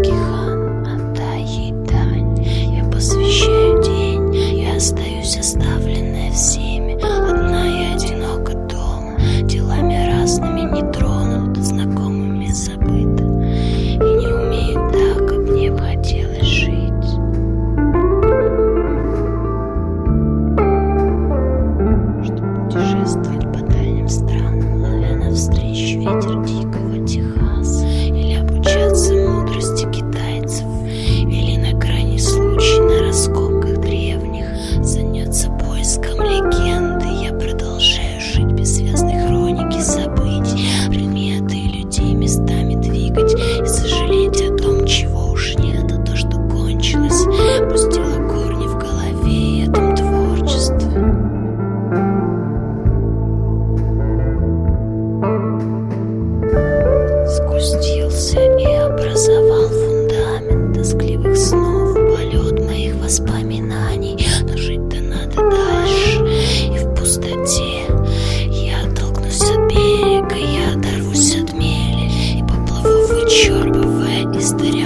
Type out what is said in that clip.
русский хан, отдай ей дань. Я посвящаю день, я остаюсь оставленная всеми, одна и одинока дома, делами разными не тронута, знакомыми забыта, и не умею так, как мне бы хотелось жить. Чтобы путешествовать по дальним странам, ловя навстречу ветер дикого Техаса, или обучаться мудрости китайцев, или на крайний случай на раскопках древних заняться поиском легенды. Я продолжаю жить без связной хроники событий, предметы и людей местами двигать и сожалеть о том, чего уж нет, а то, что кончилось, пустило корни в голове и этом творчестве. Сгустился и образовал фундамент тоскливых снов, полет моих воспоминаний. Но жить-то надо дальше, и в пустоте я оттолкнусь от берега, я оторвусь от мели и поплыву, вычерпывая из дырявых